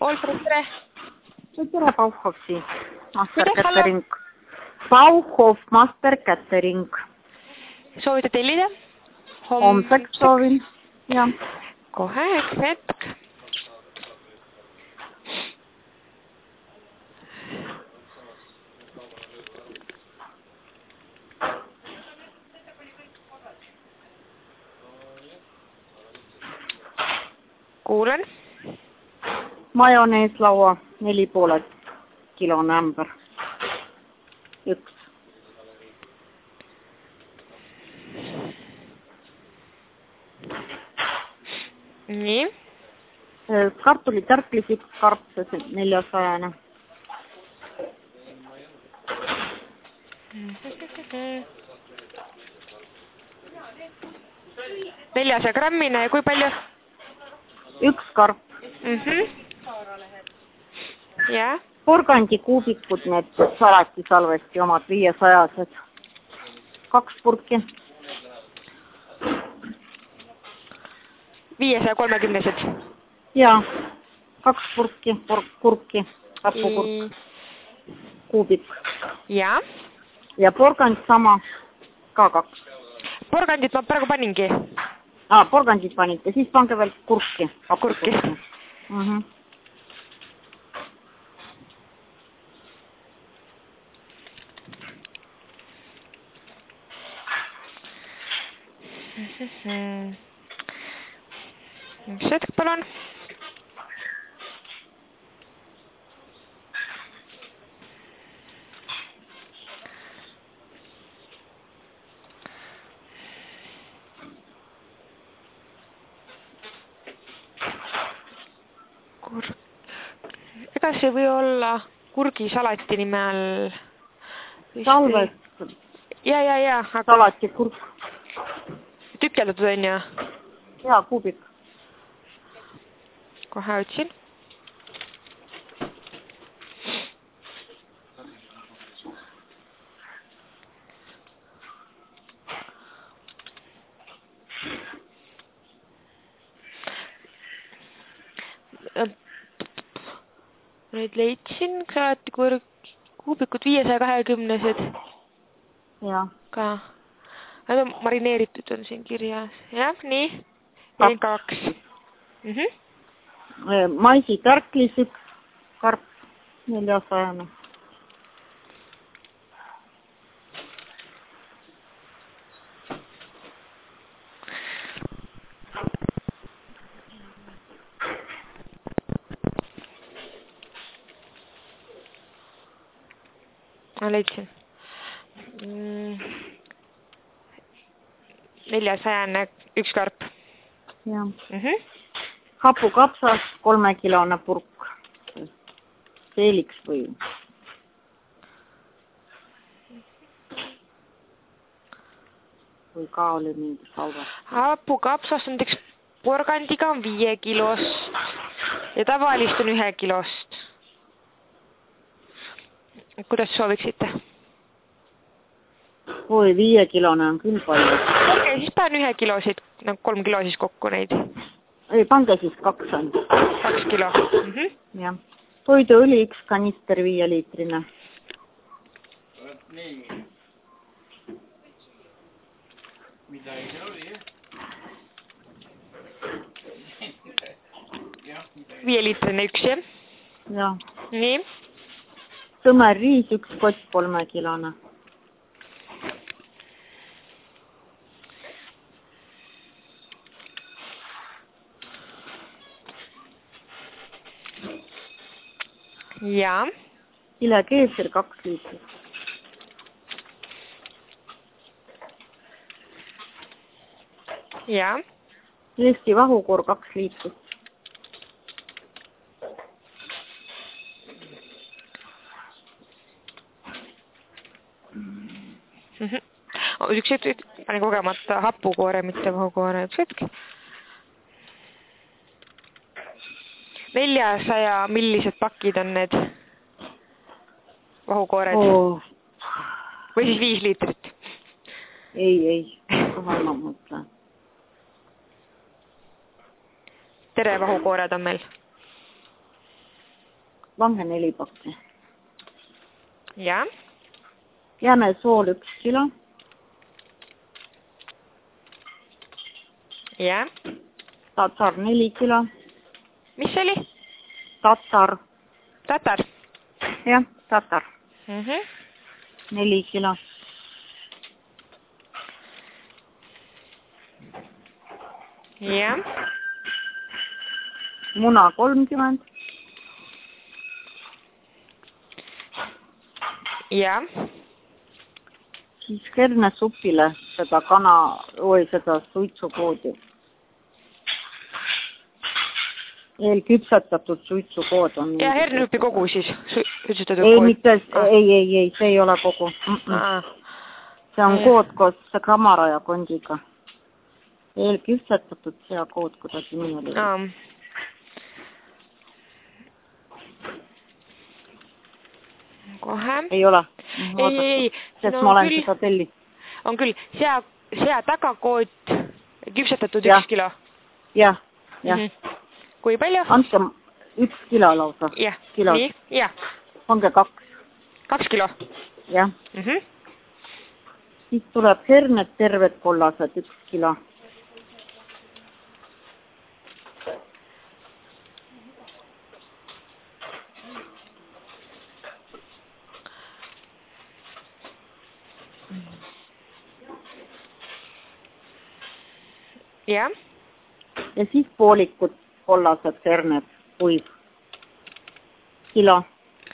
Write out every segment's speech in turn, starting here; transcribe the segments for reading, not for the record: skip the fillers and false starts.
Olfred, tere! Tere, Bauhofsi Master Catering. Bauhof Master Catering. Soovite tellida? Homseks soovin. Ja. Kohe, üks hetk. Kuulen. Majoneeslaua 4,5 kilone ämber. Üks. Nii. Kartulitärklis üks karp, 400. Neljasaja grammine ja kui palju? Üks karp. Ja. Porgandi kuubikud, need salatisalvesti omad 500-sed. 2 purki. 530-sed. Ja, 2 purki, kurki, hapukurk, kuubik. Ja. Ja porgand sama, ka 2. Porgandit ma praegu paningi. Porgandit panite, siis pange veel kurki. Kurki. Üks hetk, palun. Ega see või olla kurgisalati nime all? Salvest. Ja. Salati kurk. Tükeldatud on ju? Ja, kuubik. Kohe otsin. Nüüd leidsin salatikurk, kuubikud 520-sed. Ja. Ka. Need marineeritud on siin kirjas. Jah, nii. Ja 2. Maisitärklis üks karp, 400. Ma leidsin. 400 üks karp. Ja. Hapukapsas 3 kilone purk. Seeliks või? Või ka oli mingi salve? Hapukapsas näiteks porgandiga on 5 kilost ja tavalist on 1 kilost. Kuidas sooviksite? 5 kilone on küll palju. Okei, siis panen 1 kilosid, 3 kilo siis kokku neid. Ei, pange siis 2 on. 2 kilo. Jah. Toiduõli 1 kanister 5-liitrine. Nii. Mida ei see oli, jah? 5-liitrine üks, jah? Ja. Nii. Tõmer riis 1 kott 3 kilone. Ja. Kilekeeser 2 liitrit. Ja. Eesti vahukoor 2 liitrit. Üks hetk, panin kogemata hapukoore, mitte vahukoore. Üks hetk. 400 millised pakid on need vahukoored? Või siis 5 liitrit? Ei. Kohe ma mõtlen. Tere vahukoored on meil. Lange 4 pakki. jah, Jämesool 1 kilo. jah. Tatar 4 kilo. Mis see oli? Tatar. Tatar. Jah, tatar. 4 kilo. jah, Muna 30. jah, Siis hernesupile seda seda suitsukoodi. Eelküpsetatud suitsukood on. ja hernesupi kogu siis, suitsutatud ei, kood. mitte, ei, see ei ole kogu. See on kood koos grammara ja kondiga. Eelküpsetatud seakood, kuidagi nii oli. Kohe. Ei ole. Ei. Sest ma olen seda tellis. On küll, sea tagakood küpsetatud 1 kilo. Jah. Kui palju? Andke 1 kilo lausa. Jah, nii, jah. Pange 2. 2 kilo. Jah. Siis tuleb herned terved kollased 1 kilo. jah. Ja siis poolikud kollased herned kuiv. Kilo.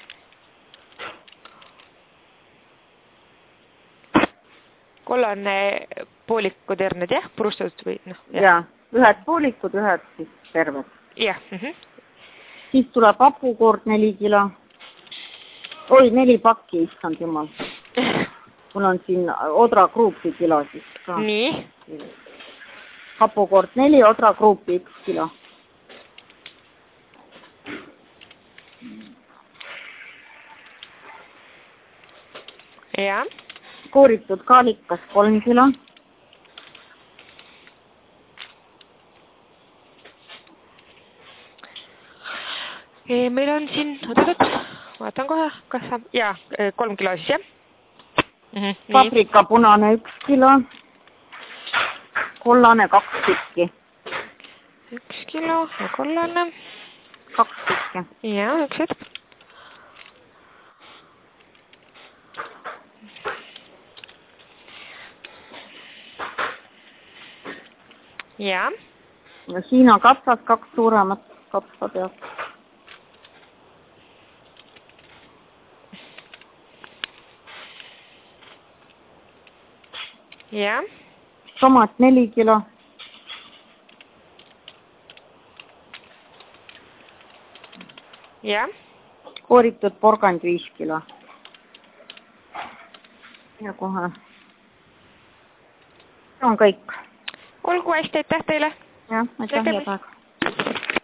Kollane poolikud herned, jah? Purustatud või? Jaa, ühed poolikud, ühed siis terved. Jah. Siis tuleb hapukoort 4 kilo. Oi, 4 pakki, issand jumal. Mul on siin odrakruupi kilo siis ka. Nii. Hapukoort 4, odrakruupi 1 kilo. Jah. Kooritud kaalikas 3 kilo. Meil on siin, vaatan kohe, kas saab, jaa, 3 kilo siis, jah? Paprika punane 1 kilo. Kollane 2 tükki. 1 kilo ja kollane. 2 tükki. Jaa, 1 hetk. Jaa. Ja siin on kapsad 2 suuremat kapsa pealt. Jaa. Tomat 4 kilo. Jaa. Kooritud porgand 5 kilo. Ja kohe. See on kõik. Olgu hästi, aitäh teile. Jah, aitäh, head aega.